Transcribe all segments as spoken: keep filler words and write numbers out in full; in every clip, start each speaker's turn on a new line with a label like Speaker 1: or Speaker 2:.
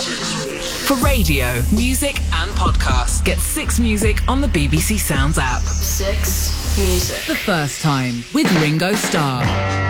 Speaker 1: For radio, music and podcasts, get Six Music on the B B C Sounds app.
Speaker 2: Six Music.
Speaker 1: The First Time with Ringo Starr.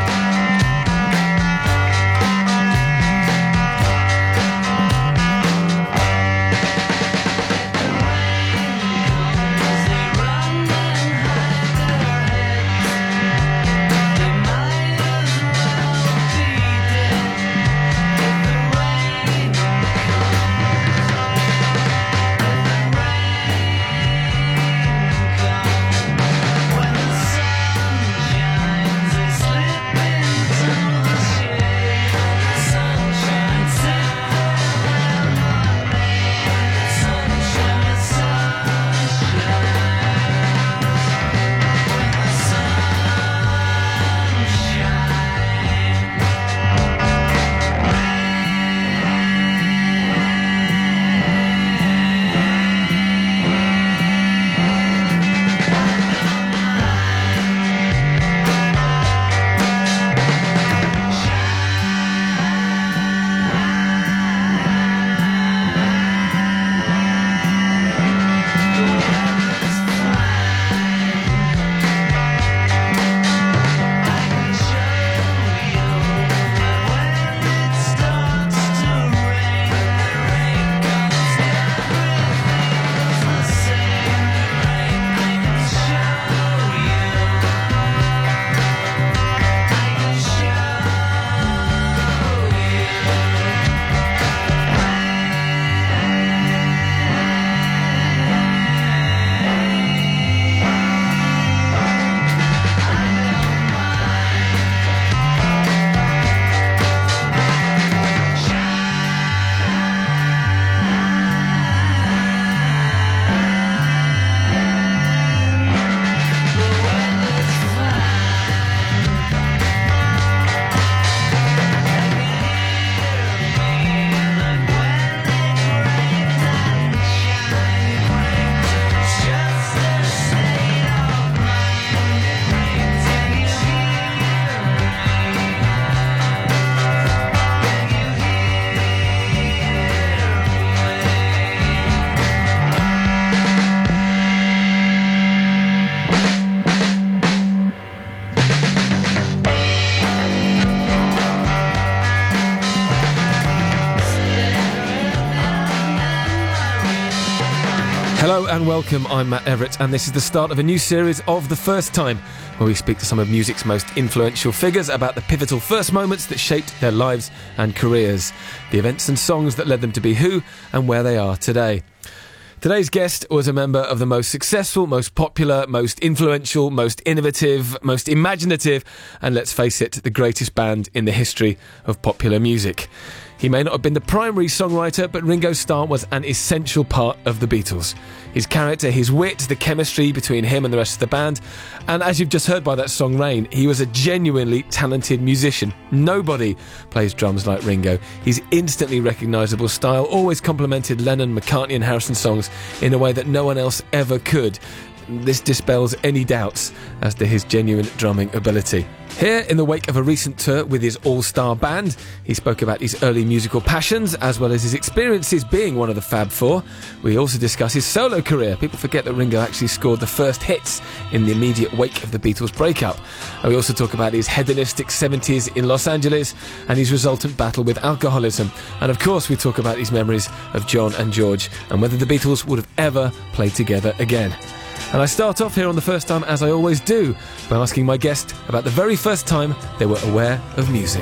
Speaker 3: Hello and welcome, I'm Matt Everett, and this is the start of a new series of The First Time, where we speak to some of music's most influential figures about the pivotal first moments that shaped their lives and careers, the events and songs that led them to be who and where they are today. Today's guest was a member of the most successful, most popular, most influential, most innovative, most imaginative, and let's face it, the greatest band in the history of popular music. He may not have been the primary songwriter, but Ringo Starr was an essential part of the Beatles. His character, his wit, the chemistry between him and the rest of the band, and as you've just heard by that song Rain, he was a genuinely talented musician. Nobody plays drums like Ringo. His instantly recognisable style always complemented Lennon, McCartney and Harrison songs in a way that no one else ever could. This dispels any doubts as to his genuine drumming ability. Here, in the wake of a recent tour with his all-star band, he spoke about his early musical passions as well as his experiences being one of the Fab Four. We also discuss his solo career. People forget that Ringo actually scored the first hits in the immediate wake of the Beatles' breakup. And we also talk about his hedonistic seventies in Los Angeles and his resultant battle with alcoholism. And of course, we talk about his memories of John and George and whether the Beatles would have ever played together again. And I start off here on The First Time, as I always do, by asking my guest about the very first time they were aware of music.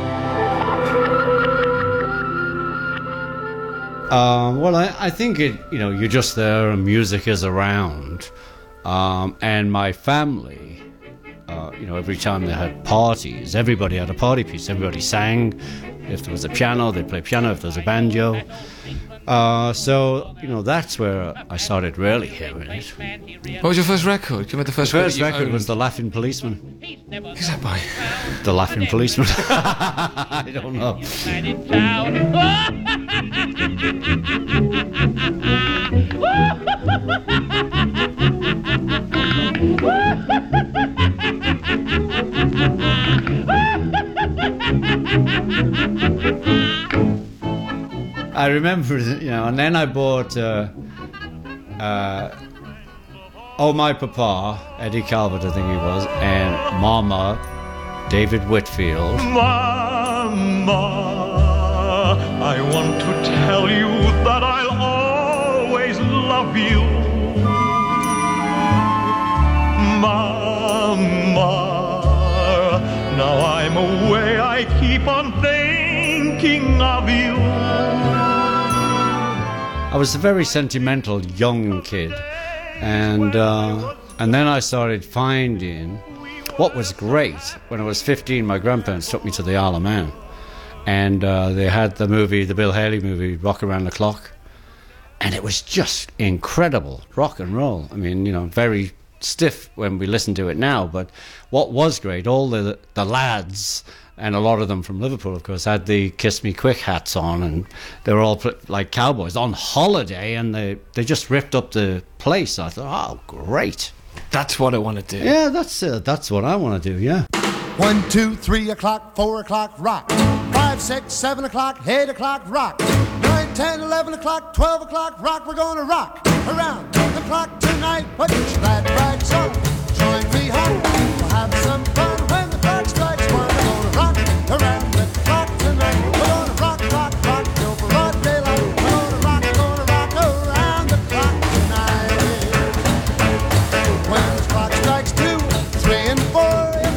Speaker 4: Um, well, I, I think it, you know, you're just there and music is around. Um, and my family, uh, you know, every time they had parties, everybody had a party piece. Everybody sang. If there was a piano, they'd play piano. If there was a banjo. Uh, so, you know, that's where I started really hearing it.
Speaker 3: What was your first record? Do you remember the first,
Speaker 4: the first
Speaker 3: record?
Speaker 4: record was The Laughing Policeman.
Speaker 3: Who's that by?
Speaker 4: The Laughing Policeman. I don't know. I remember, you know, and then I bought uh, uh, Oh My Papa, Eddie Calvert, I think he was, and Mama, David Whitfield.
Speaker 5: Mama, I want to tell you that I'll always love you. Mama, now I'm away, I keep on thinking of you.
Speaker 4: I was a very sentimental young kid, and uh, and then I started finding what was great. When I was fifteen, my grandparents took me to the Isle of Man, and uh, they had the movie, the Bill Haley movie, Rock Around the Clock, and it was just incredible rock and roll. I mean, you know, very stiff when we listen to it now, but what was great, all the the lads, and a lot of them from Liverpool, of course, had the Kiss Me Quick hats on, and they were all like cowboys on holiday, and they, they just ripped up the place. I thought, oh, great.
Speaker 3: That's what I want to do.
Speaker 4: Yeah, that's uh, that's what I want to do, yeah.
Speaker 6: One, two, three o'clock, four o'clock, rock. Five, six, seven o'clock, eight o'clock, rock. Nine, ten, eleven o'clock, twelve o'clock, rock. We're gonna rock around the clock tonight. Put your glad rags on, join me home. We'll have some fun when the clock strikes one. We're gonna rock around the clock tonight. We're gonna rock, rock, rock till broad daylight. We're gonna rock, gonna rock around the clock tonight. When the clock strikes two, three, and four.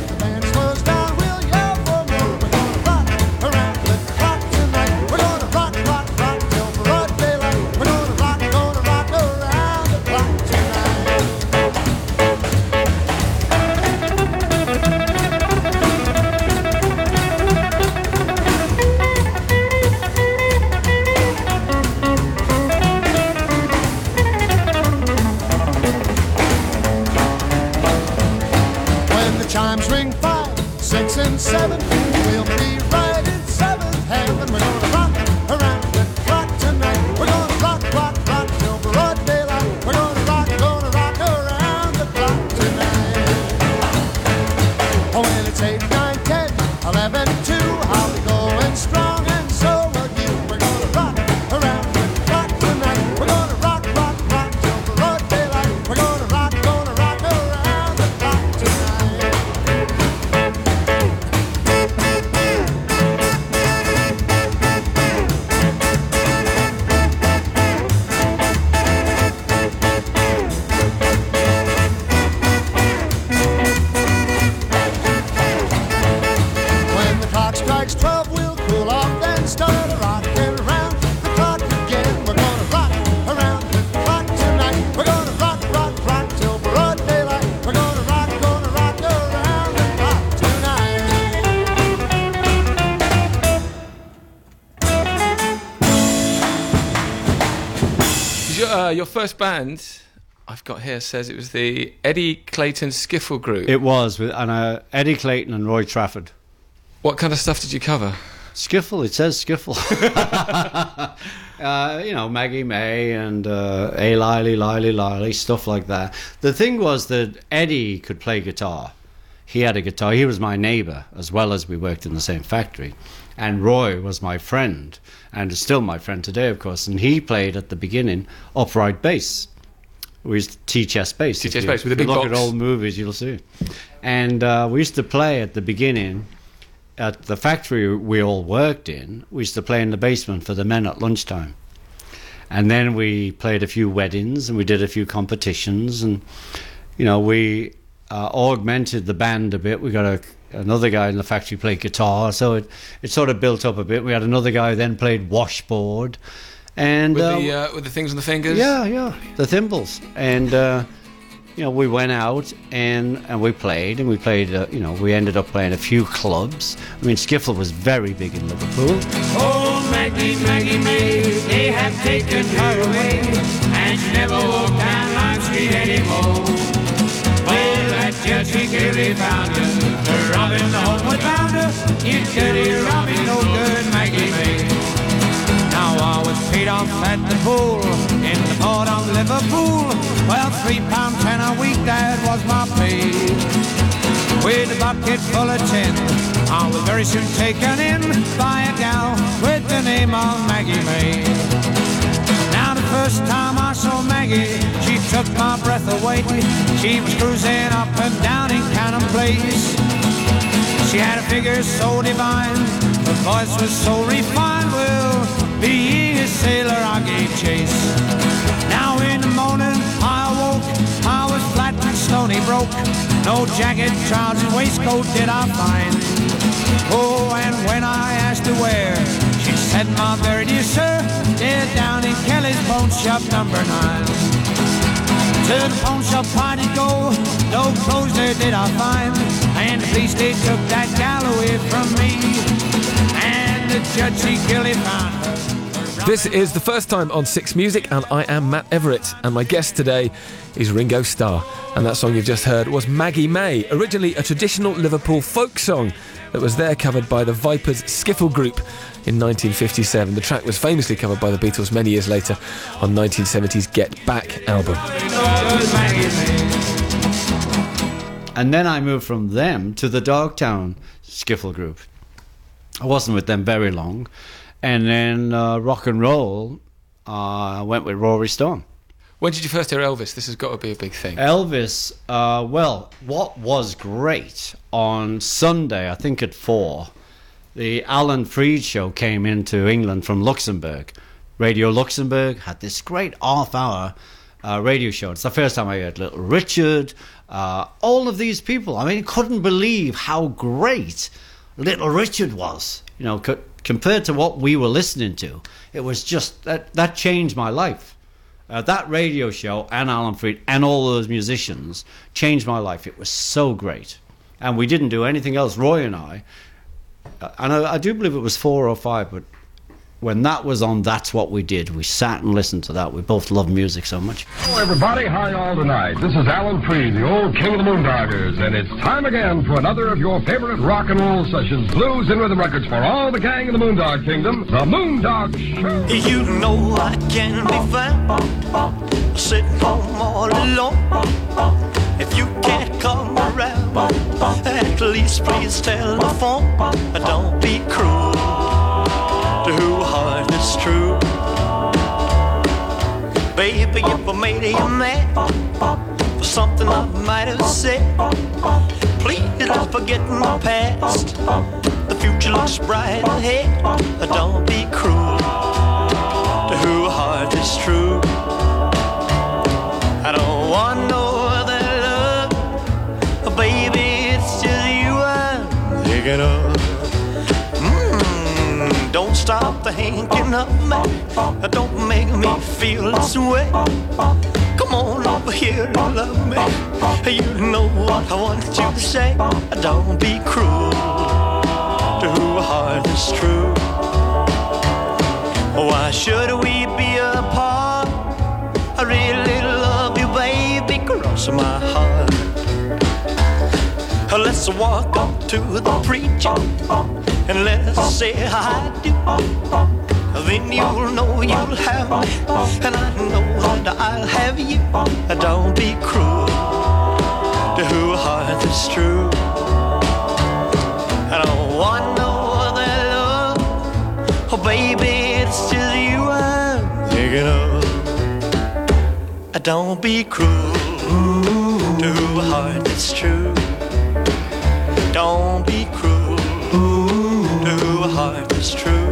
Speaker 6: Chimes ring five, six, and seven. We'll be right in seventh heaven. We're gonna rock around the clock tonight. We're gonna rock, rock, rock till broad daylight. We're gonna rock, gonna rock around the clock tonight. Oh, when it's eight, nine, ten, eleven, two, I'll be going strong, and so will you. We're gonna rock around the clock tonight. We're gonna rock, rock, rock till broad daylight. We're gonna rock, gonna rock around the clock tonight. twelve, we'll cool off, then start rocking around the clock again. We're gonna rock around the clock tonight. We're gonna rock, rock, rock till broad daylight. We're gonna rock, gonna rock around the clock tonight.
Speaker 3: Your, uh, your first band, I've got here, says it was the Eddie Clayton Skiffle Group.
Speaker 4: It was, with and, uh, Eddie Clayton and Roy Trafford.
Speaker 3: What kind of stuff did you cover?
Speaker 4: Skiffle, it says Skiffle. uh, you know, Maggie May and uh, A Lily, Lily, Lily, stuff like that. The thing was that Eddie could play guitar. He had a guitar. He was my neighbour, as well as we worked in the same factory. And Roy was my friend, and is still my friend today, of course. And he played at the beginning upright bass. We used to teach us bass.
Speaker 3: Teach us bass with a big
Speaker 4: box.
Speaker 3: box.
Speaker 4: Look at old movies, you'll see. And uh, we used to play at the beginning. At the factory we all worked in, we used to play in the basement for the men at lunchtime. And then we played a few weddings, and we did a few competitions, and, you know, we uh, augmented the band a bit. We got a, another guy in the factory played guitar, so it, it sort of built up a bit. We had another guy who then played washboard. And,
Speaker 3: with,
Speaker 4: uh,
Speaker 3: the, uh, with the things on the fingers?
Speaker 4: Yeah, yeah, the thimbles. And... Uh, You know, we went out and, and we played, and we played, uh, you know, we ended up playing a few clubs. I mean, Skiffle was very big in Liverpool.
Speaker 7: Oh, Maggie, Maggie May, they have taken her away, and she never walked down Lime Street anymore. Well, that Chelsea Gilly found her, her Robin the homeward bounder, you dirty Robin, no good Maggie May. Now I was paid off at the pool, in the port of Liverpool. Well, three pound ten a week, that was my pay. With a bucket full of tin, I was very soon taken in by a gal with the name of Maggie May. first time I saw Maggie, she took my breath away. She was cruising up and down in Cannon Place. She had a figure so divine, her voice was so refined. Well, being a sailor, I gave chase. Now in the morning, I awoke, I was flat and stony broke. No jacket, trousers, waistcoat did I find. Oh, and when I asked her where, she said, my very dear sir, they're down in Kelly's Bone Shop number nine. To the pawn shop I did go, no clothes there did I find. And the police they took that gal away from me, and the judge he guilty found her.
Speaker 3: This is the first time on Six Music, and I am Matt Everett, and my guest today is Ringo Starr. And that song you've just heard was Maggie May, originally a traditional Liverpool folk song that was there covered by the Vipers Skiffle Group in nineteen fifty-seven. The track was famously covered by the Beatles many years later on nineteen seventy's Get Back album.
Speaker 4: And then I moved from them to the Dogtown Skiffle Group. I wasn't with them very long. And then uh, rock and roll, uh, I went with Rory Stone.
Speaker 3: When did you first hear Elvis? This has got to be a big thing.
Speaker 4: Elvis, uh, well, what was great, on Sunday, I think at four, the Alan Freed show came into England from Luxembourg. Radio Luxembourg had this great half-hour uh, radio show. It's the first time I heard Little Richard, uh, all of these people. I mean, couldn't believe how great Little Richard was, you know, co- compared to what we were listening to. It was just, that, that changed my life. Uh, that radio show and Alan Freed and all those musicians changed my life. It was so great. And we didn't do anything else, Roy and I. Uh, and I, I do believe it was four or five, but when that was on, that's what we did. We sat and listened to that. We both love music so much.
Speaker 8: Hello, everybody. How are y'all tonight? This is Alan Freed, the old king of the Moondoggers, and it's time again for another of your favorite rock and roll sessions, blues and rhythm records for all the gang in the Moondog Kingdom, the Moondog Show.
Speaker 9: You know I can be found sitting home all alone. If you can't come around, at least please telephone. Don't be cruel to who heart is true. Baby, if I made you mad for something I might have said, please don't forget my past. The future looks bright ahead. Don't be cruel to who heart is true. I don't want no other love, baby, it's just you I'm thinking of. Mm, don't stop thinking of me, don't make me feel this way. Come on over here and love me, you know what I want you to say. Don't be cruel to who heart is true. Why should we be apart? I really love you, baby, cross my heart. Let's walk up to the preacher and let's say I do. Then you'll know you'll have me, and I know that I'll have you. Don't be cruel to who heart is true. I don't want no other love, oh baby, it's just you I'm thinking of. Don't be cruel to who heart is true. Don't be cruel to who heart is true.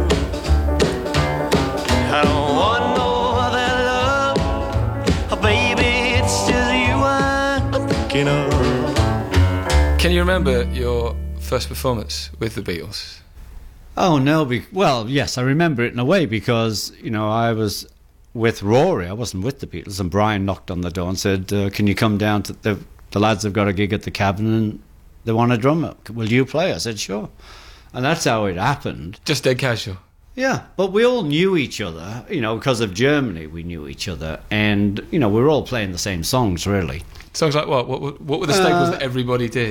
Speaker 9: I don't want no other love, oh baby, it's just you I'm thinking of.
Speaker 3: Can you remember your first performance with the Beatles?
Speaker 4: Oh, no. Be- well, yes, I remember it in a way because, you know, I was with Rory. I wasn't with the Beatles. And Brian knocked on the door and said, uh, can you come down to... The, the lads have got a gig at the Cabin and they want a drummer. Will you play? I said, sure. And that's how it happened.
Speaker 3: Just dead casual.
Speaker 4: Yeah, but we all knew each other, you know, because of Germany, we knew each other. And, you know, we were all playing the same songs, really.
Speaker 3: Songs like what? What, what were the staples
Speaker 4: Uh,
Speaker 3: that everybody did?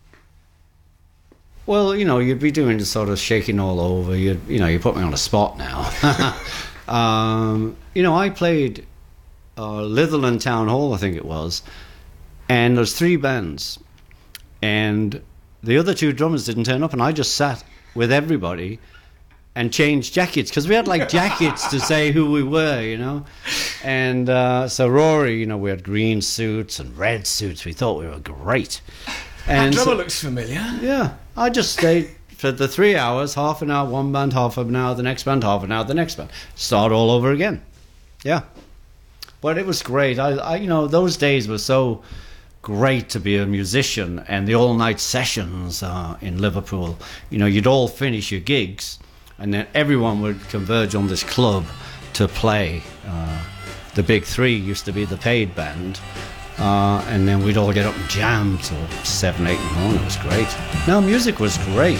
Speaker 4: Well, you know, you'd be doing the sort of shaking all over. You you know, you put me on the spot now. um, you know, I played uh, Litherland Town Hall, I think it was, and there's three bands. And the other two drummers didn't turn up, and I just sat with everybody and changed jackets, because we had, like, jackets to say who we were, you know. And uh, so Rory, you know, we had green suits and red suits. We thought we were great. And
Speaker 3: that drummer
Speaker 4: so,
Speaker 3: looks familiar.
Speaker 4: Yeah, I just stayed for the three hours, half an hour, one band, half an hour, the next band, half an hour, the next band. Start all over again. Yeah. But it was great. I, I you know, those days were so great to be a musician, and the all-night sessions uh, in Liverpool. You know, you'd all finish your gigs, and then everyone would converge on this club to play. Uh, the Big Three used to be the paid band, uh, and then we'd all get up and jam till seven, eight in the morning. It was great. No, music was great.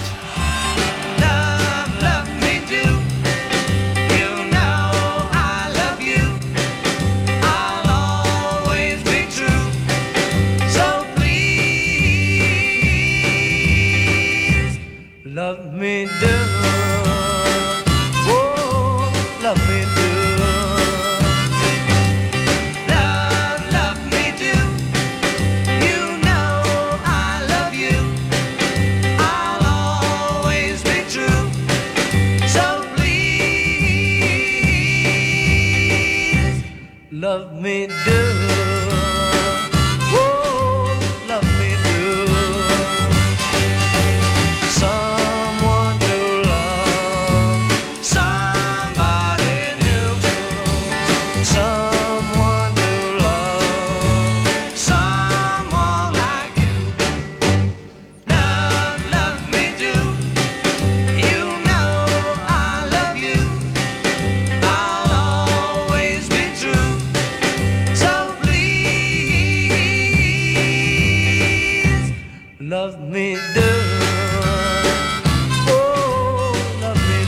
Speaker 10: Love me do, oh, love me do. Love, love me do. You know I love you. I'll always be true. So please, love me do. Oh, love me do. Some love me do. Oh, love me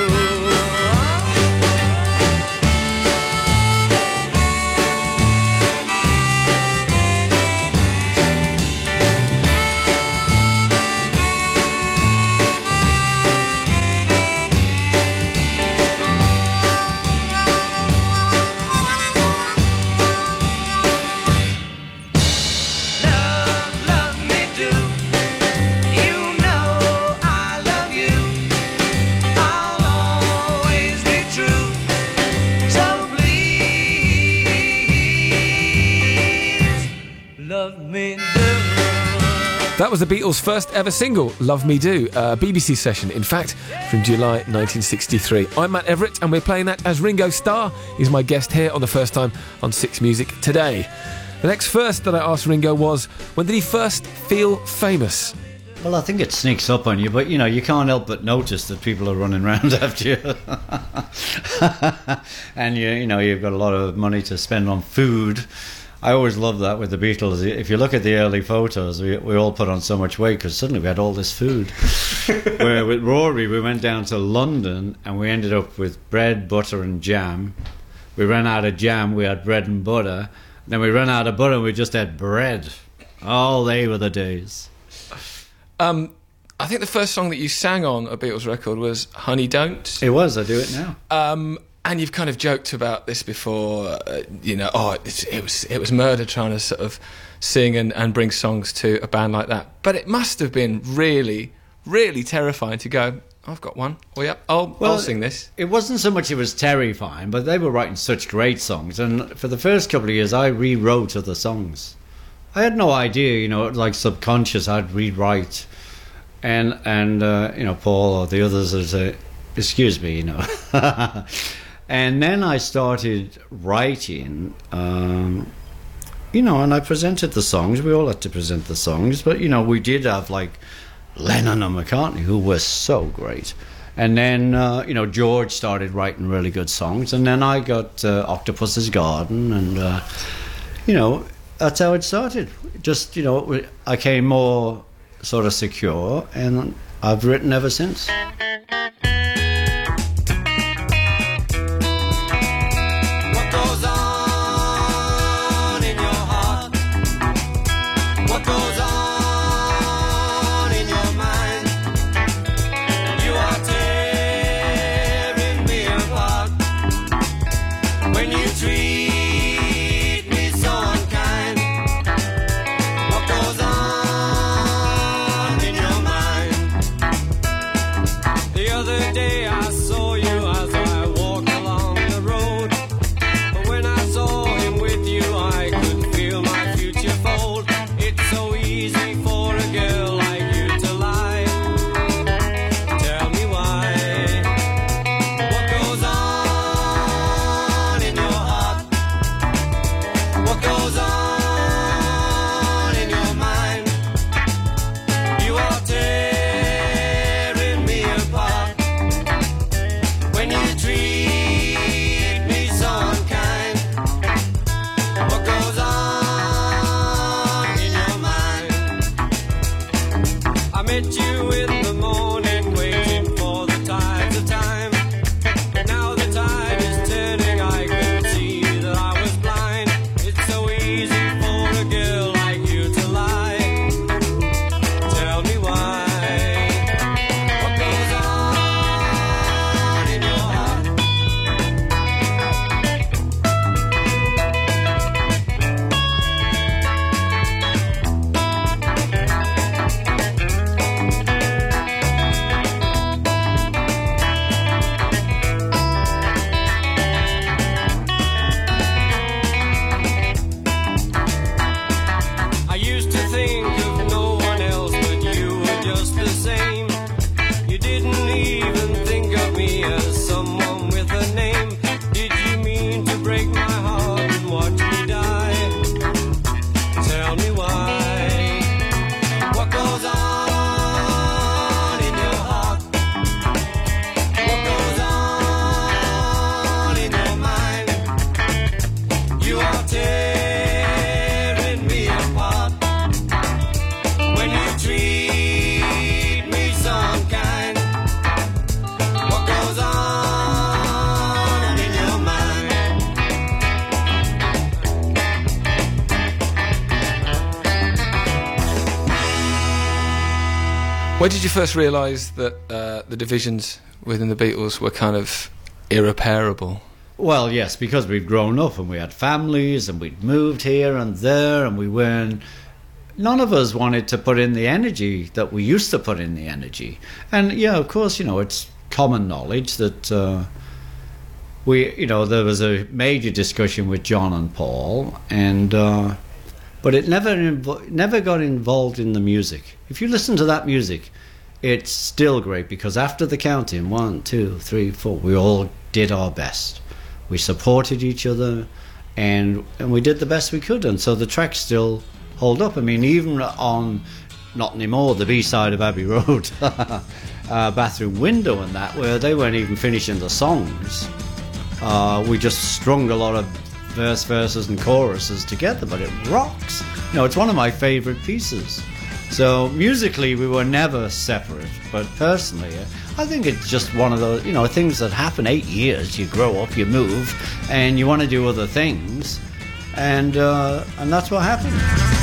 Speaker 3: That was the Beatles' first ever single, Love Me Do, a B B C session, in fact, from July nineteen sixty-three. I'm Matt Everett, and we're playing that as Ringo Starr is my guest here on the first time on Six Music today. The next first that I asked Ringo was, when did he first feel famous?
Speaker 4: Well, I think it sneaks up on you, but, you know, you can't help but notice that people are running around after you. And, you, you know, you've got a lot of money to spend on food. I always love that with the Beatles. If you look at the early photos, we, we all put on so much weight because suddenly we had all this food. Where with Rory, we went down to London and we ended up with bread, butter and jam. We ran out of jam, we had bread and butter. Then we ran out of butter and we just had bread. Oh, they were the days.
Speaker 11: Um, I think the first song that you sang on a Beatles record was Honey Don't.
Speaker 4: It was, I do it now.
Speaker 11: Um... And you've kind of joked about this before, uh, you know, oh, it, it was it was murder trying to sort of sing and, and bring songs to a band like that. But it must have been really, really terrifying to go, I've got one. Oh, yeah, I'll,
Speaker 4: well,
Speaker 11: I'll sing this.
Speaker 4: It wasn't so much it was terrifying, but they were writing such great songs. And for the first couple of years, I rewrote other songs. I had no idea, you know, like subconscious, I'd rewrite. And, and uh, you know, Paul or the others would say, excuse me, you know. And then I started writing, um, you know, and I presented the songs. We all had to present the songs, but, you know, we did have, like, Lennon and McCartney, who were so great. And then, uh, you know, George started writing really good songs, and then I got uh, Octopus's Garden, and, uh, you know, that's how it started. Just, you know, I came more sort of secure, and I've written ever since.
Speaker 10: The other
Speaker 11: When did you first realise that uh, the divisions within the Beatles were kind of irreparable?
Speaker 4: Well, yes, because we'd grown up and we had families and we'd moved here and there, and we weren't... None of us wanted to put in the energy that we used to put in the energy. And, yeah, of course, you know, it's common knowledge that uh, we, you know, there was a major discussion with John and Paul, and... Uh, but it never invo- never got involved in the music. If you listen to that music, it's still great, because after the counting, one, two, three, four, we all did our best. We supported each other, and and we did the best we could, and so the tracks still hold up. I mean, even on Not Anymore, the B-side of Abbey Road, uh, Bathroom Window and that, where they weren't even finishing the songs, uh, we just strung a lot of verse, verses and choruses together, but it rocks. You know, it's one of my favourite pieces. So musically we were never separate, but personally I think it's just one of those, you know, things that happen. Eight years, you grow up, you move, and you want to do other things, and uh, and that's what happened.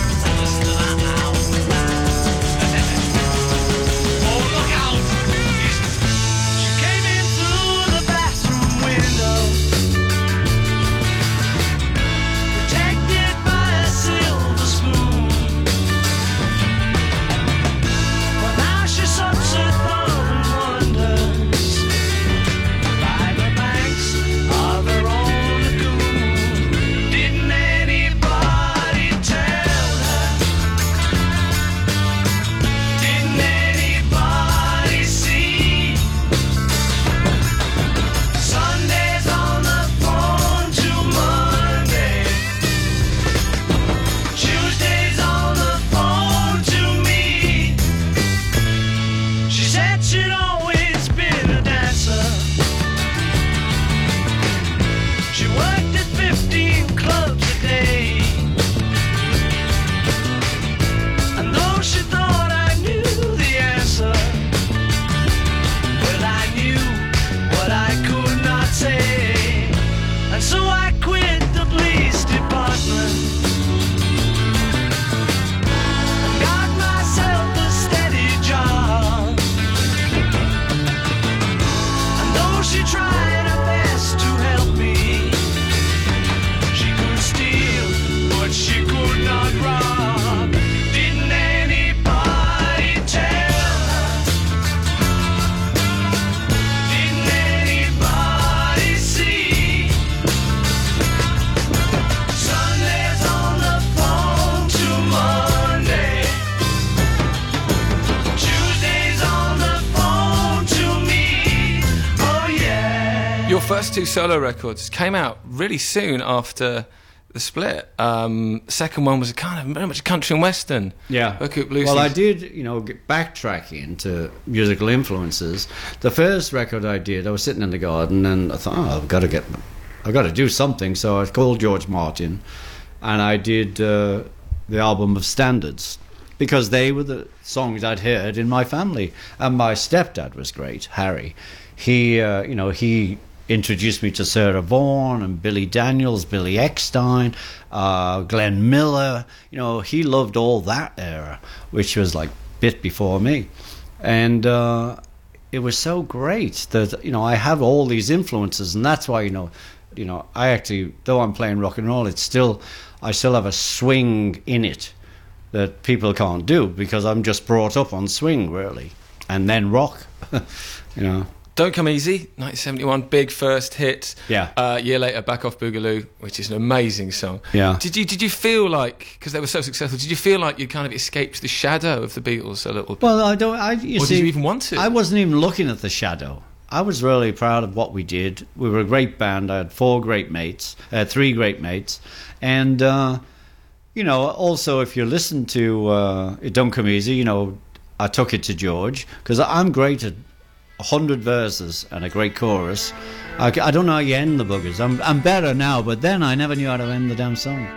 Speaker 11: First two solo records came out really soon after the split. Um, second one was a kind of very much country and western.
Speaker 4: Yeah. Well, I did, you know, get backtracking to musical influences. The first record I did, I was sitting in the garden and I thought, oh, I've got to get, I've got to do something. So I called George Martin, and I did uh, the album of standards, because they were the songs I'd heard in my family. And my stepdad was great, Harry. He, uh, you know, he introduced me to Sarah Vaughan and Billy Daniels, Billy Eckstein, uh, Glenn Miller. You know, he loved all that era, which was like a bit before me. And uh, it was so great that, you know, I have all these influences, and that's why, you know, you know, I actually, though I'm playing rock and roll, it's still, I still have a swing in it that people can't do, because I'm just brought up on swing, really, and then rock, you know.
Speaker 11: Don't Come Easy, nineteen seventy-one, big first hit.
Speaker 4: Yeah.
Speaker 11: Uh, a year later, Back Off Boogaloo, which is an amazing song.
Speaker 4: Yeah.
Speaker 11: Did you did you feel like, because they were so successful, did you feel like you kind of escaped the shadow of the Beatles a little bit?
Speaker 4: Well, I don't. I, you
Speaker 11: or
Speaker 4: see,
Speaker 11: did you even want to?
Speaker 4: I wasn't even looking at the shadow. I was really proud of what we did. We were a great band. I had four great mates, uh, three great mates, and uh, you know, also if you listen to uh, It Don't Come Easy, you know, I took it to George, because I'm great at a hundred verses and a great chorus. I, I don't know how you end the buggers. I'm, I'm better now, but then I never knew how to end the damn song.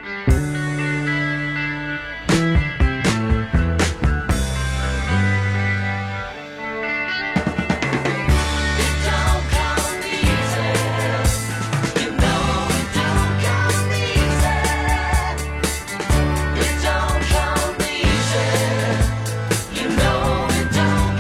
Speaker 10: It don't come easy. You know it don't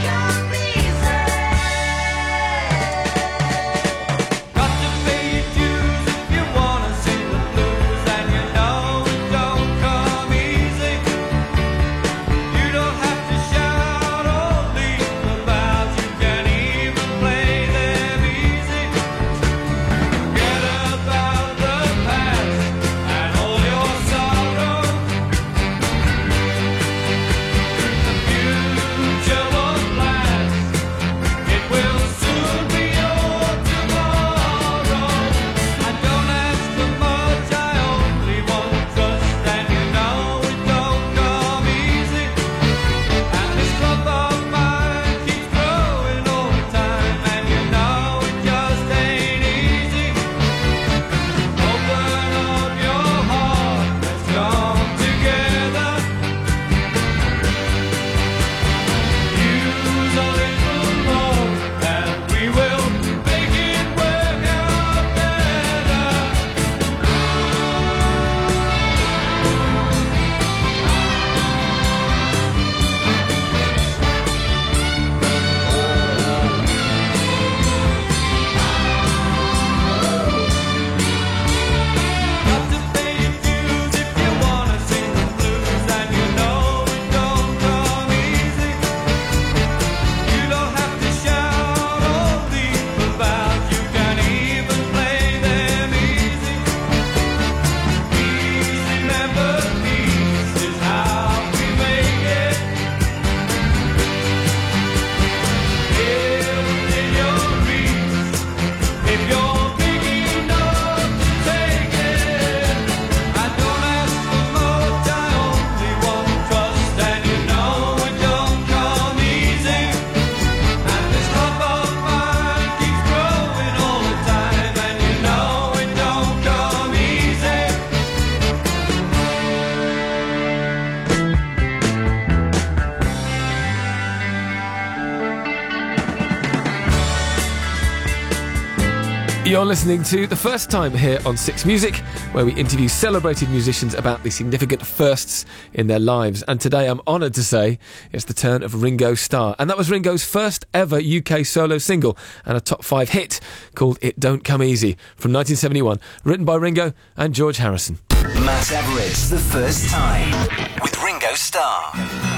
Speaker 3: You're listening to The First Time here on Six Music, where we interview celebrated musicians about the significant firsts in their lives. And today I'm honoured to say it's the turn of Ringo Starr. And that was Ringo's first ever U K solo single and a top five hit called It Don't Come Easy from nineteen seventy-one, written by Ringo and George Harrison.
Speaker 12: Matt Everett's The First Time with Ringo Starr.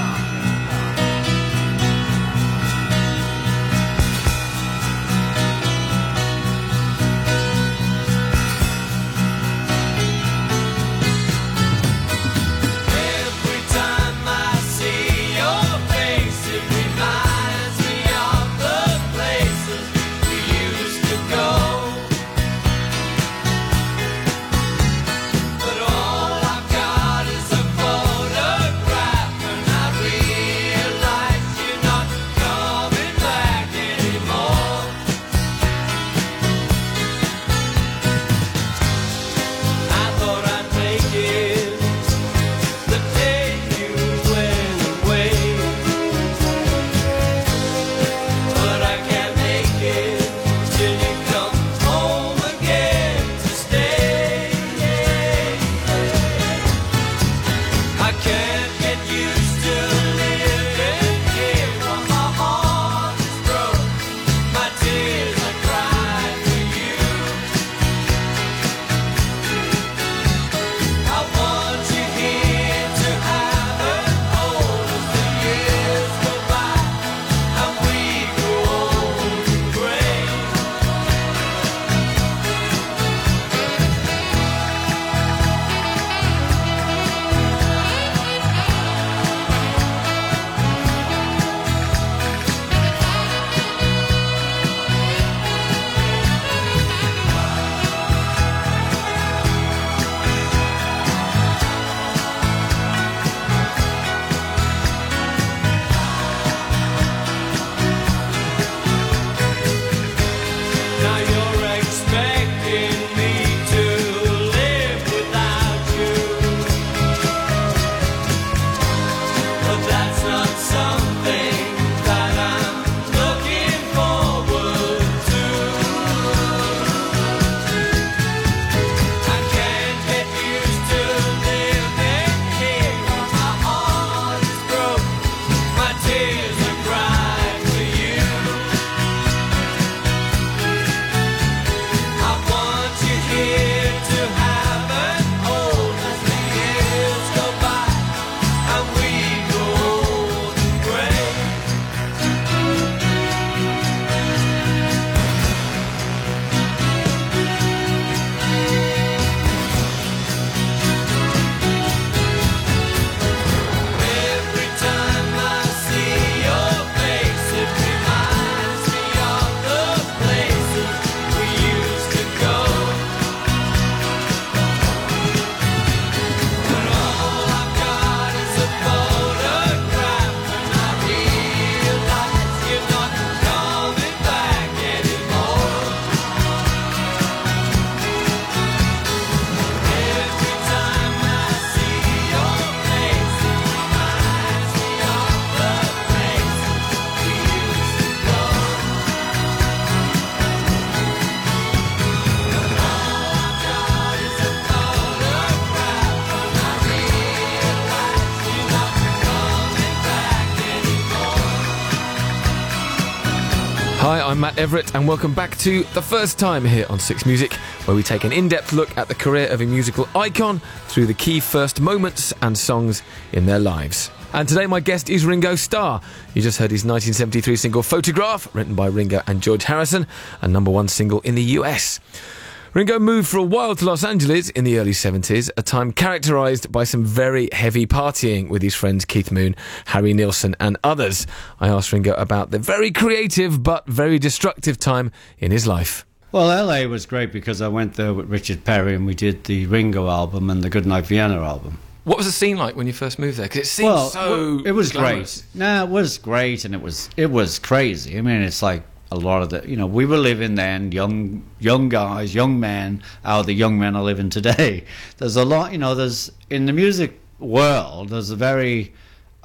Speaker 3: Hi, I'm Matt Everett, and welcome back to The First Time here on Six Music, where we take an in-depth look at the career of a musical icon through the key first moments and songs in their lives. And today my guest is Ringo Starr. You just heard his nineteen seventy-three single Photograph, written by Ringo and George Harrison, a number one single in the U S. Ringo moved for a while to Los Angeles in the early seventies, a time characterised by some very heavy partying with his friends Keith Moon, Harry Nilsson and others. I asked Ringo about the very creative but very destructive time in his life.
Speaker 4: Well, L A was great because I went there with Richard Perry and we did the Ringo album and the Goodnight Vienna album.
Speaker 11: What was the scene like when you first moved there? Because it seemed
Speaker 4: well,
Speaker 11: so
Speaker 4: it was
Speaker 11: glamorous.
Speaker 4: great. No, it was great, and it was it was crazy. I mean, it's like a lot of the, you know, we were living then, young young guys, young men, how the young men are living today. There's a lot, you know, there's, in the music world, there's a very,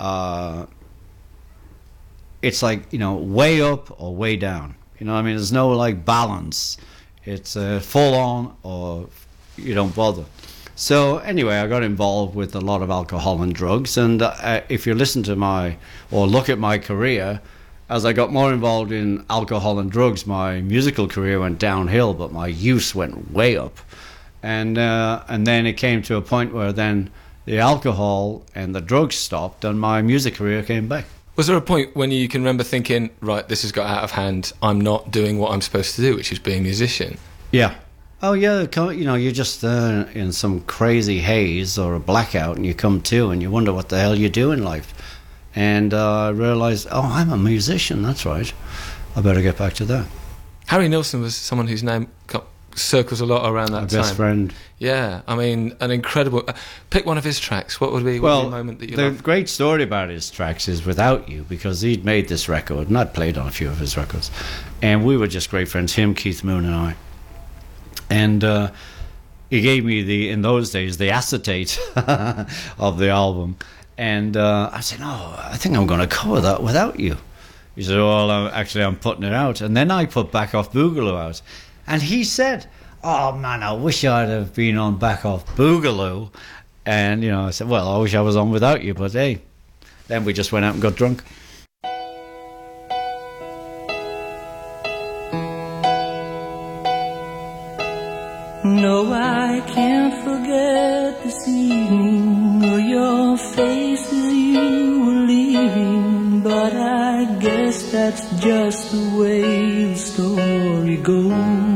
Speaker 4: uh, it's like, you know, way up or way down. You know what I mean? There's no, like, balance It's uh, full on or you don't bother. So anyway, I got involved with a lot of alcohol and drugs, and uh, if you listen to my or look at my career, as I got more involved in alcohol and drugs, my musical career went downhill, but my use went way up. And uh, and then it came to a point where then the alcohol and the drugs stopped, and my music career came back.
Speaker 11: Was there a point when you can remember thinking, right, this has got out of hand, I'm not doing what I'm supposed to do, which is being a musician?
Speaker 4: Yeah. Oh, yeah, you know, you're just uh, in some crazy haze or a blackout, and you come to and you wonder what the hell you do in life. And uh, I realised, oh, I'm a musician, that's right. I better get back to that.
Speaker 11: Harry Nilsson was someone whose name got, circles a lot around that
Speaker 4: My
Speaker 11: time.
Speaker 4: best friend.
Speaker 11: Yeah, I mean, an incredible... Uh, pick one of his tracks. What would be, what
Speaker 4: well,
Speaker 11: would be a moment that you
Speaker 4: the
Speaker 11: love?
Speaker 4: great story about his tracks is Without You, because he'd made this record, and I'd played on a few of his records. And we were just great friends, him, Keith Moon, and I. And uh, he gave me, the in those days, the acetate of the album. And uh, I said, no, I think I'm going to cover that Without You. He said, well, I'm, actually, I'm putting it out. And then I put Back Off Boogaloo out. And he said, oh, man, I wish I'd have been on Back Off Boogaloo. And, you know, I said, well, I wish I was on Without You. But, hey, then we just went out and got drunk.
Speaker 13: No, I can't forget this evening or your face as you were leaving, but I guess that's just the way the story goes.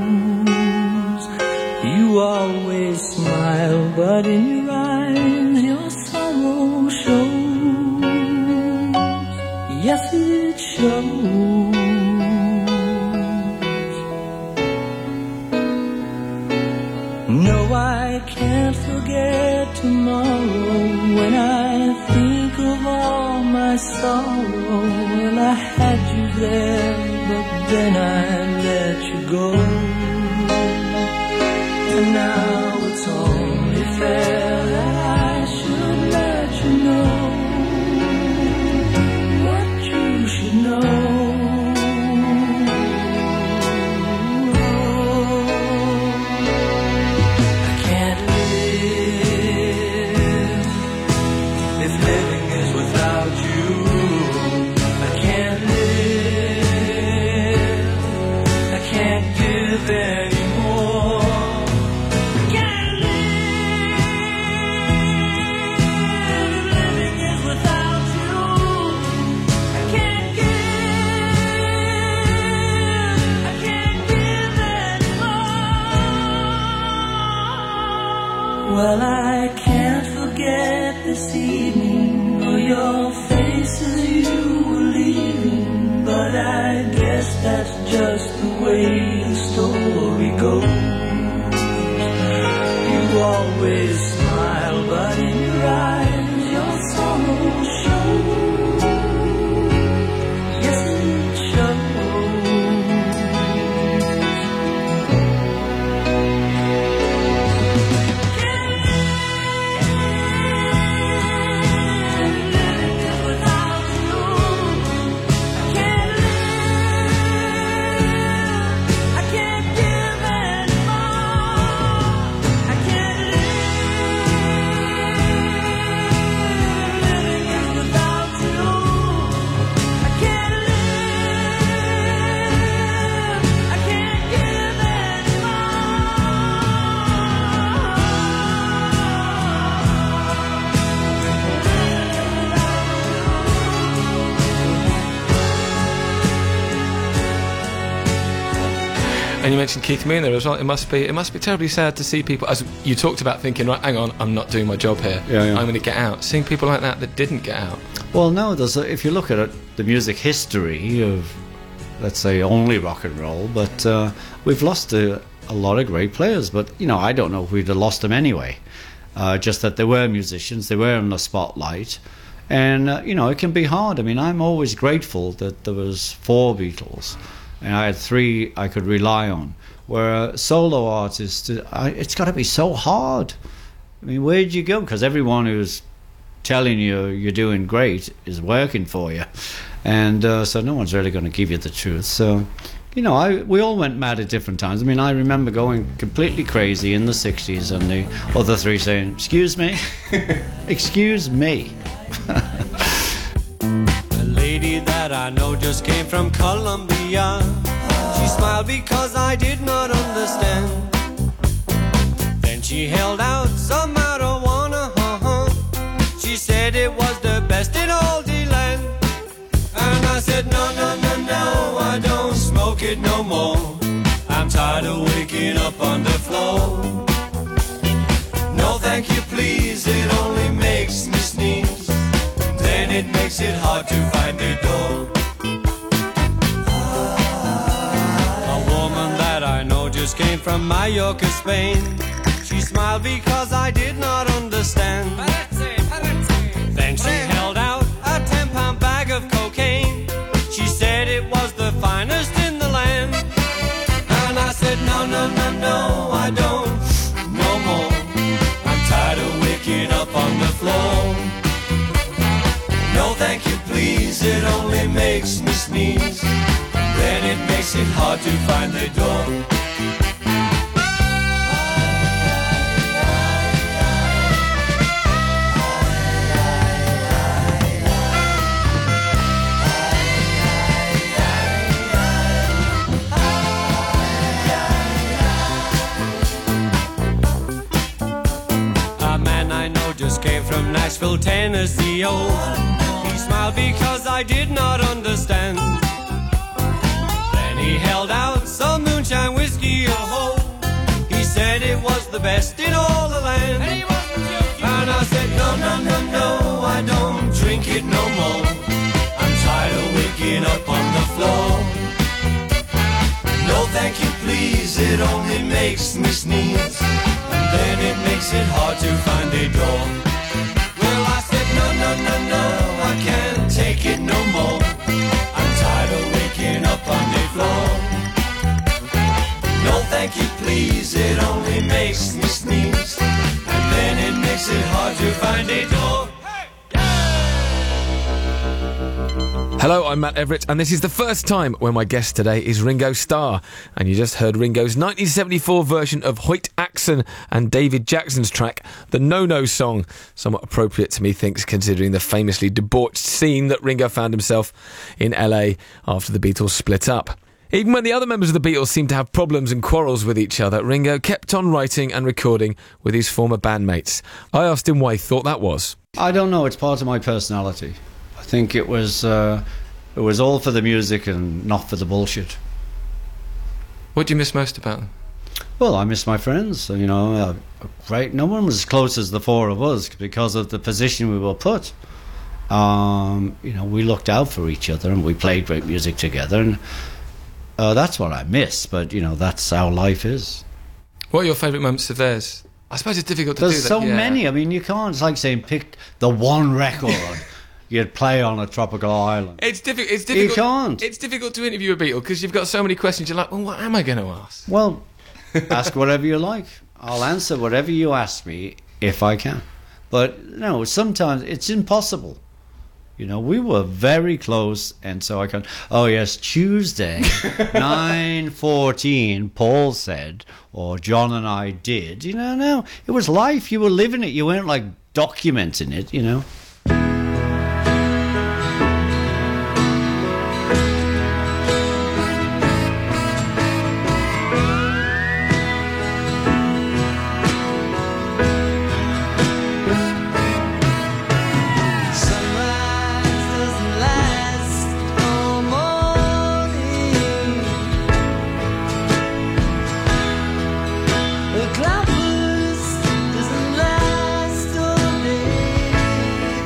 Speaker 13: You always smile, but in your eyes your sorrow shows. Yes, it shows. No, I can't forget tomorrow when I think of all my sorrow. Well, I had you there, but then I let you go. And now it's only fair that I should let you know what you should know. Well, I can't forget this evening or your face as you were leaving, but I guess that's just the way the story goes. You always smile, but in your eyes your sorrow shows. Yes, it shows.
Speaker 11: And you mentioned Keith Moon there as well. It must be it must be terribly sad to see people, as you talked about, thinking, right, hang on, I'm not doing my job here.
Speaker 4: Yeah, yeah.
Speaker 11: I'm going to get out. Seeing people like that that didn't get out.
Speaker 4: Well, no, there's a, if you look at it, the music history of, let's say, only rock and roll, but uh, we've lost a, a lot of great players. But, you know, I don't know if we'd have lost them anyway. Uh, just that they were musicians, they were in the spotlight. And, uh, you know, it can be hard. I mean, I'm always grateful that there was four Beatles, and I had three I could rely on. Where a solo artist, I, it's got to be so hard. I mean, where'd you go? Because everyone who's telling you you're doing great is working for you. And uh, so no one's really going to give you the truth. So you know, I we all went mad at different times. I mean, I remember going completely crazy in the sixties and the other three saying, excuse me, excuse me.
Speaker 14: A lady that I know just came from Colombia. She smiled because I did not understand. Then she held out some marijuana. Uh-huh. She said it was the best in all the land. And I said, no, no, no, no, I don't smoke it no more. I'm tired of waking up on the floor. No, thank you, please, it only makes me sneeze. Then it makes it hard to find the door. A woman that I know just came from Mallorca, Spain. She smiled because I did not understand. Then she held out a ten pound bag of cocaine. She said it was the finest in the land. And I said, no, no, no, no, I don't, no more. I'm tired of waking up on the floor. No, thank you, please, it only makes me sneeze. Then it makes it hard to find the door. Just came from Nashville, Tennessee, oh. He smiled because I did not understand. Then he held out some moonshine whiskey, oh. He said it was the best in all the land. And I said, no, no, no, no, I don't drink it no more. I'm tired of waking up on the floor. No, thank you, please, it only makes me sneeze. Then it makes it hard to find a door. Well, I said, no, no, no, no, I can't take it no more. I'm tired of waking up on the floor. No, thank you, please, it only makes me sneeze. And then it makes it hard to find a door.
Speaker 3: Hello, I'm Matt Everett, and this is the first time when my guest today is Ringo Starr. And you just heard Ringo's nineteen seventy-four version of Hoyt Axton and David Jackson's track, the No No Song. Somewhat appropriate to me, thinks, considering the famously debauched scene that Ringo found himself in L A after the Beatles split up. Even when the other members of the Beatles seemed to have problems and quarrels with each other, Ringo kept on writing and recording with his former bandmates. I asked him why he thought that was.
Speaker 4: I don't know, it's part of my personality. I think it was uh, it was all for the music and not for the bullshit.
Speaker 11: What do you miss most about them?
Speaker 4: Well, I miss my friends. You know, uh, right? No one was as close as the four of us because of the position we were put. Um, you know, we looked out for each other and we played great music together, and uh, that's what I miss. But you know, that's how life is.
Speaker 11: What are your favourite moments of theirs? I suppose it's difficult to
Speaker 4: There's
Speaker 11: do that.
Speaker 4: so
Speaker 11: yeah.
Speaker 4: many. I mean, you can't. It's like saying pick the one record you'd play on a tropical island.
Speaker 11: It's, diffi- it's difficult.
Speaker 4: You can't.
Speaker 11: It's difficult to interview a Beatle because you've got so many questions. You're like, well, what am I going to ask?
Speaker 4: Well, ask whatever you like. I'll answer whatever you ask me if I can. But no, sometimes it's impossible. You know, we were very close, and so I can. Oh yes, Tuesday, nine fourteen. Paul said, or John and I did. You know, no, it was life. You were living it. You weren't like documenting it. You know.
Speaker 10: The cloudburst doesn't last all day.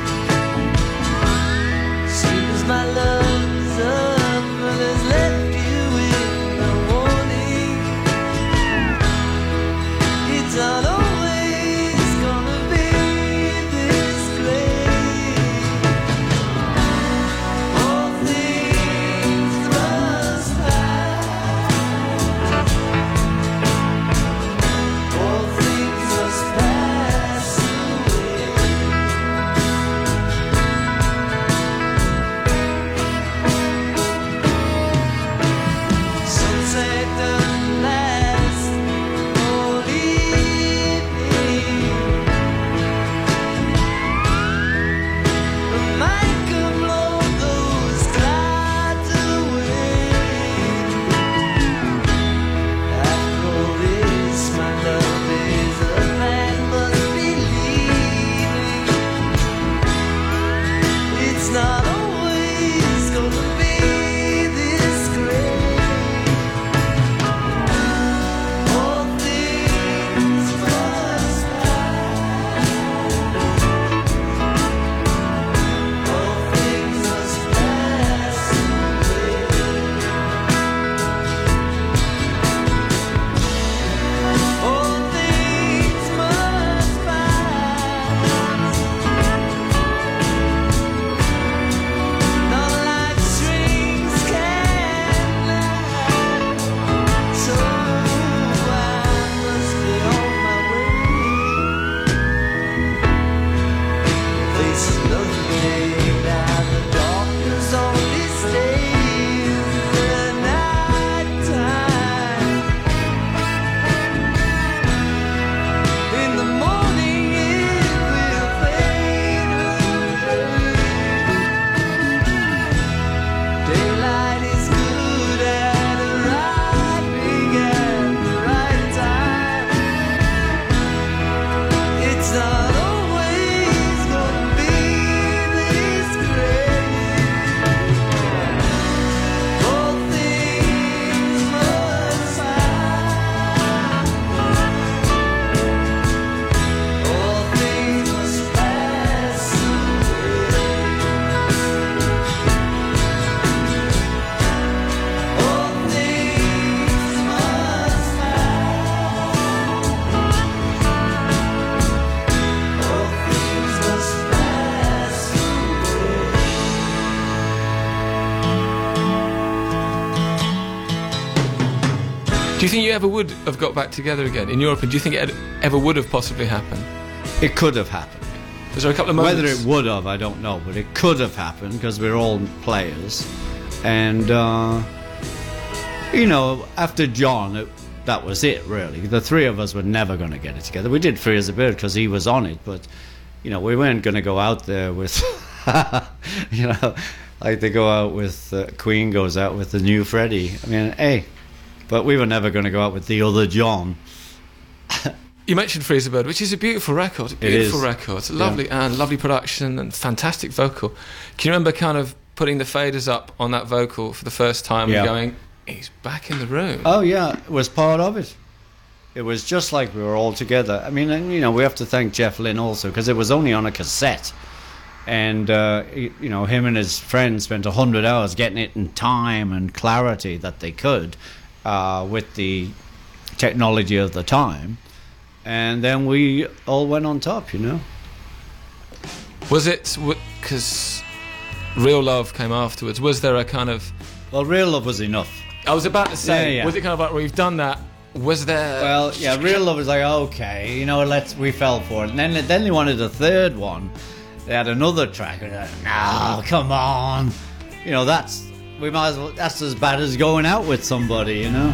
Speaker 11: you think you ever would have got back together again, in your opinion? Do you think it ever would have possibly happened?
Speaker 4: It could have happened.
Speaker 11: Was there a couple of moments?
Speaker 4: Whether it would have, I don't know, but it could have happened because we're all players. And, uh, you know, after John, it, that was it, really. The three of us were never going to get it together. We did Free as a Bird because he was on it, but, you know, we weren't going to go out there with, you know, like they go out with, uh, Queen goes out with the new Freddie. I mean, hey, but we were never going to go out with the other John.
Speaker 11: You mentioned Free as a Bird, which is a beautiful record. A beautiful record. It's lovely yeah. and lovely production and fantastic vocal. Can you remember kind of putting the faders up on that vocal for the first time
Speaker 4: yeah.
Speaker 11: and going, he's back in the room?
Speaker 4: Oh, yeah, it was part of it. It was just like we were all together. I mean, and, you know, we have to thank Jeff Lynne also because it was only on a cassette. And, uh, you know, him and his friends spent one hundred hours getting it in time and clarity that they could uh, with the technology of the time. And then we all went on top, you know.
Speaker 11: Was it because Real Love came afterwards? Was there a kind of...
Speaker 4: Well, Real Love was enough.
Speaker 11: I was about to say,
Speaker 4: yeah, yeah.
Speaker 11: was it kind of like, well, we've done that, was there...
Speaker 4: Well, yeah, Real Love was like, okay, you know, let's... We fell for it. And then, then they wanted a third one. They had another track. And like, no, come on. You know, that's... We might as well... That's as bad as going out with somebody, you know.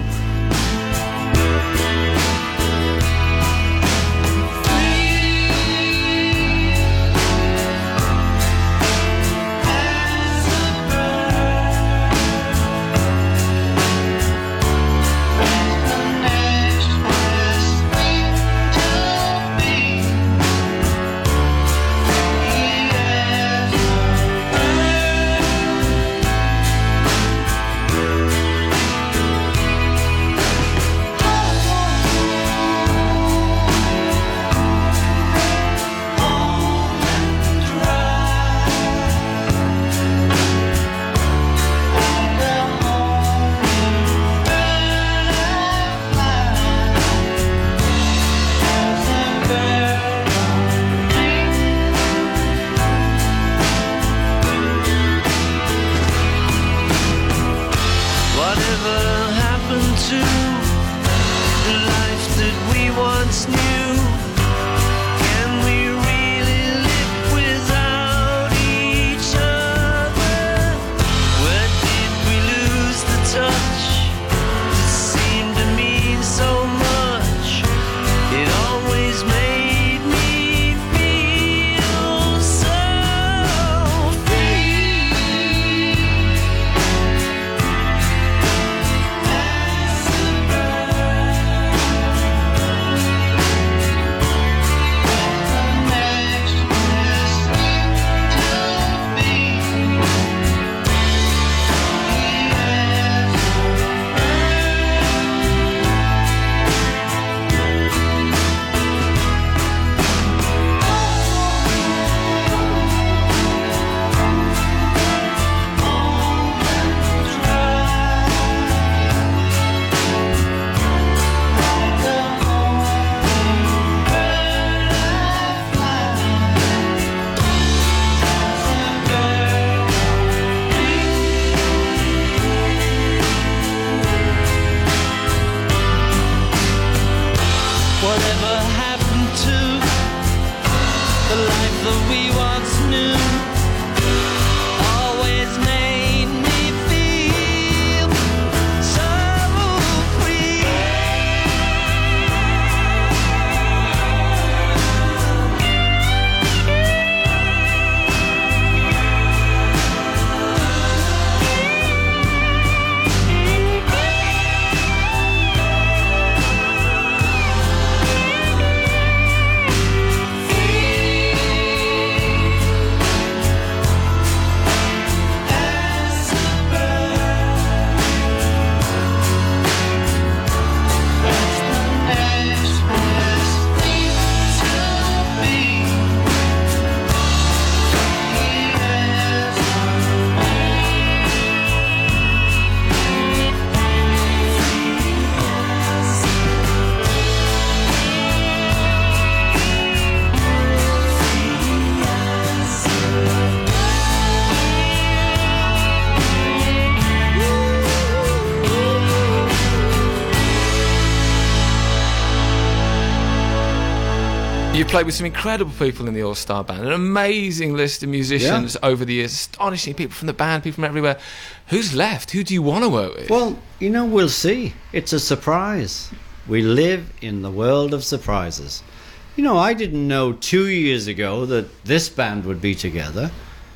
Speaker 11: You played with some incredible people in the All Star Band, an amazing list of musicians
Speaker 4: Yeah.
Speaker 11: over the years, astonishing people from the band, people from everywhere. Who's left? Who do you want to work with?
Speaker 4: Well, you know, we'll see. It's a surprise. We live in the world of surprises. You know, I didn't know two years ago that this band would be together.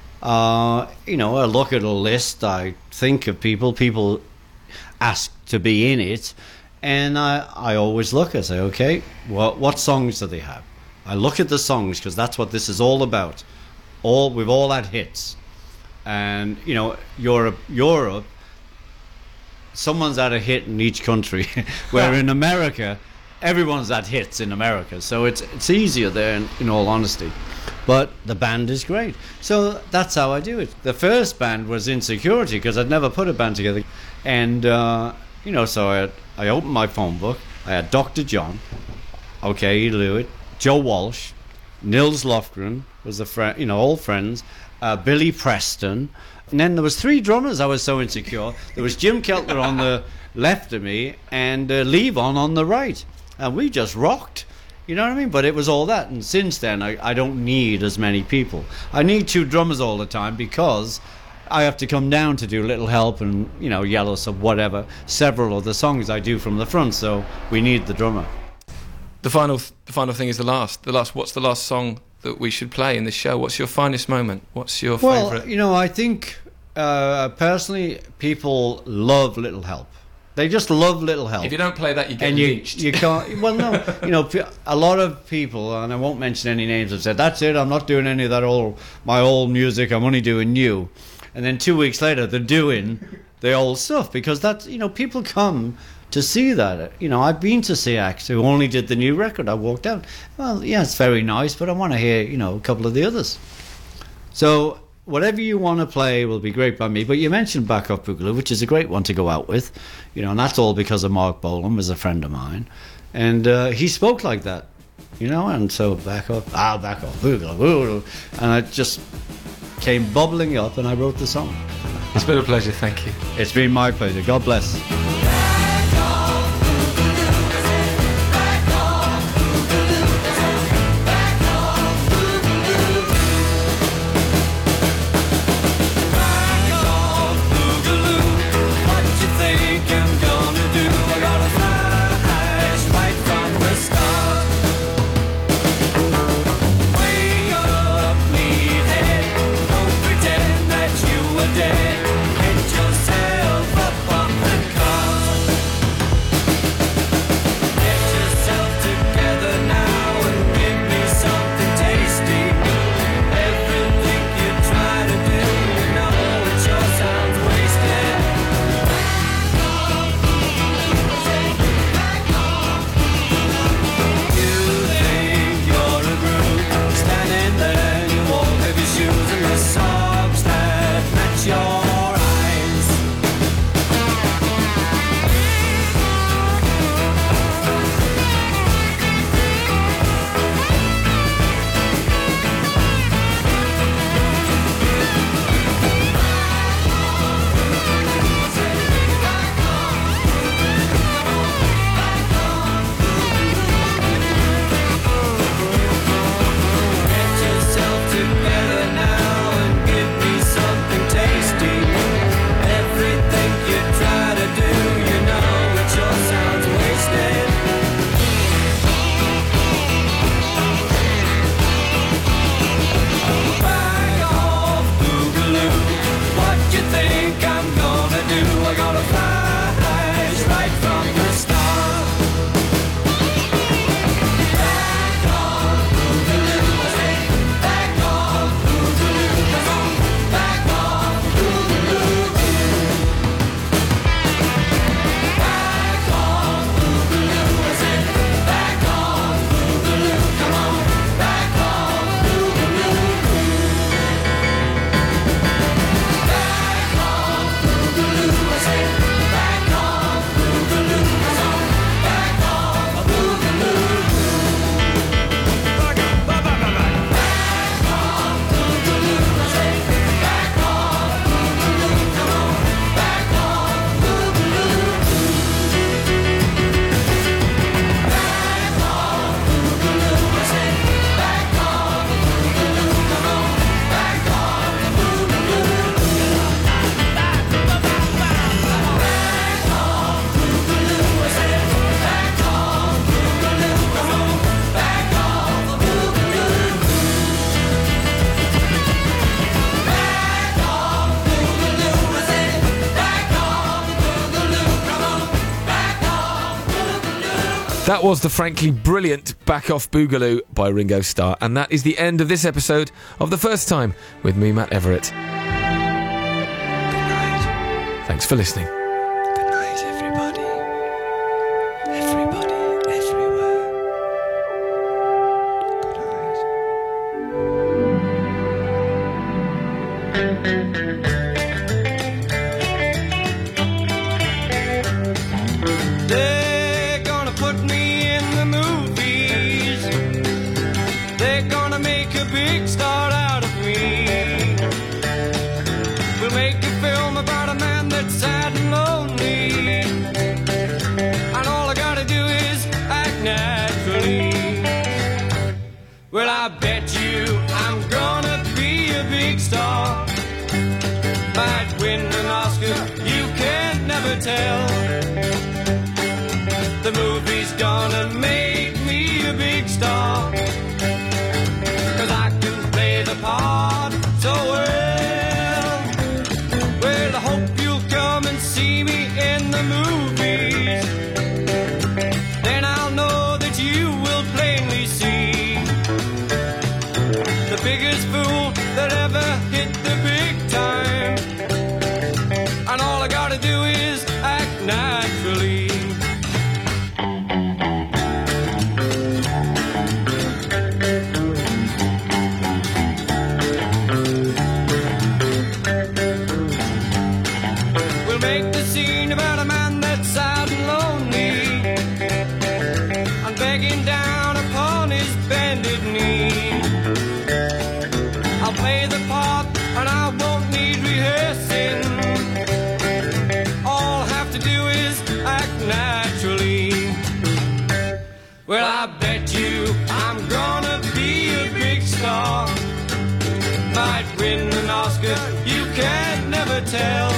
Speaker 4: Uh, you know, I look at a list, I think of people, people ask to be in it, and I, I always look, I say, okay, what, what songs do they have? I look at the songs because that's what this is all about. All we've all had hits, and you know, Europe, Europe. Someone's had a hit in each country, where in America, everyone's had hits in America. So it's it's easier there, in, in all honesty. But the band is great, so that's how I do it. The first band was Insecurity because I'd never put a band together, and uh, you know, so I I opened my phone book. I had Doctor John, okay, he knew it. Joe Walsh, Nils Lofgren was a friend, you know, all friends. Uh, Billy Preston, and then there was three drummers. I was so insecure. There was Jim Keltner on the left of me, and uh, Levon on the right, and we just rocked. You know what I mean? But it was all that, and since then, I, I don't need as many people. I need two drummers all the time because I have to come down to do Little Help and, you know, Yellow Sub, whatever. Several of the songs I do from the front, so we need the drummer.
Speaker 11: The final, the final thing is the last. The last. What's the last song that we should play in this show? What's your finest moment? What's your
Speaker 4: well,
Speaker 11: favourite?
Speaker 4: you know, I think uh, personally, people love Little Help. They just love Little Help.
Speaker 11: If you don't play that, you get
Speaker 4: and you,
Speaker 11: lynched.
Speaker 4: you can't. Well, no, you know, a lot of people, and I won't mention any names, have said, "That's it. I'm not doing any of that old my old music. I'm only doing new." And then two weeks later, they're doing the old stuff because that's, you know, people come to see that. You know, I've been to see acts who only did the new record. I walked out. Well, yeah, it's very nice, but I want to hear, you know, a couple of the others. So whatever you want to play will be great by me. But you mentioned Back Off Boogaloo, which is a great one to go out with, you know, and that's all because of Mark Bolan, was a friend of mine, and uh, he spoke like that, you know, and so Back Off, ah, Back Off Boogaloo, Boogaloo, and it just came bubbling up, and I wrote the song.
Speaker 11: It's been a pleasure. Thank you.
Speaker 4: It's been my pleasure. God bless.
Speaker 7: Dead, get yourself up on the car.
Speaker 3: That was the frankly brilliant Back Off Boogaloo by Ringo Starr, and that is the end of this episode of The First Time with me, Matt Everett. Good night. Thanks for listening.
Speaker 12: Good night, everybody. Everybody, everywhere. Good night.
Speaker 14: They're gonna put me in the movies. They're gonna make a big star out of me. We'll make a film about a man that's sad and lonely, and all I gotta do is act naturally. Well, I bet you I'm gonna be a big star. Might win an Oscar, you can never tell. The movie's gonna make me a big star, 'cause I can play the part so well. Well, I hope you'll come and see me in the movies. Then I'll know that you will plainly see the biggest fool that ever hit the big time. And all I gotta do is act naturally. Make the scene about a man that's sad and lonely, and begging down upon his bended knee. I'll play the part and I won't need rehearsing. All I have to do is act naturally. Well, I bet you I'm gonna be a big star. Might win an Oscar, you can never tell.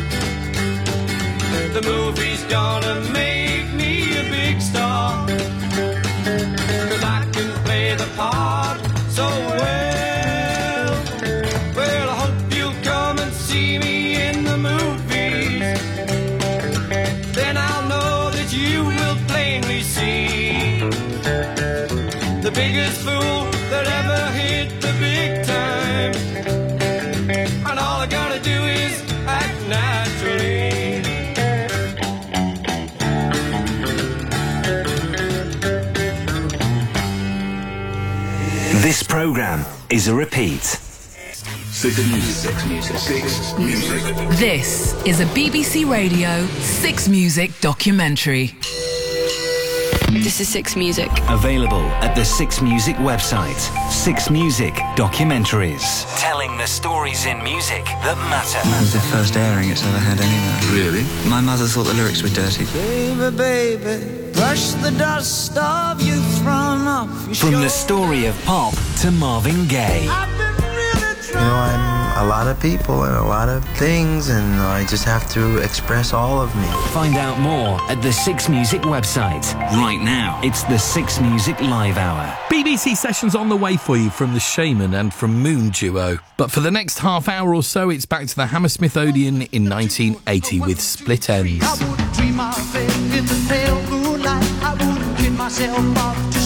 Speaker 14: The movie's gonna make me a big star, 'cause I can play the part so well. Well, I hope you'll come and see me in the movies. Then I'll know that you will plainly see the biggest fool that ever hit the big time. And all I gotta do is act naturally.
Speaker 12: This program is a repeat.
Speaker 15: Six Music. Six Music. Six Music.
Speaker 1: This is a B B C Radio Six Music documentary.
Speaker 2: This is Six Music.
Speaker 12: Available at the Six Music website. Six Music Documentaries. Telling the stories in music that matter.
Speaker 16: It was the first airing it's ever had anywhere.
Speaker 15: Really?
Speaker 16: My mother thought the lyrics were dirty.
Speaker 10: Baby, baby, brush the dust of youth from off your
Speaker 12: From the story of pop to Marvin Gaye.
Speaker 16: You know, I'm a lot of people and a lot of things, and I just have to express all of me.
Speaker 12: Find out more at the Six Music website. Right now, it's the Six Music Live Hour.
Speaker 17: B B C sessions on the way for you from the Shaman and from Moon Duo. But for the next half hour or so, it's back to the Hammersmith Odeon in nineteen eighty with Split Ends.
Speaker 6: I wouldn't dream of it in the pale moonlight. I wouldn't kid myself off to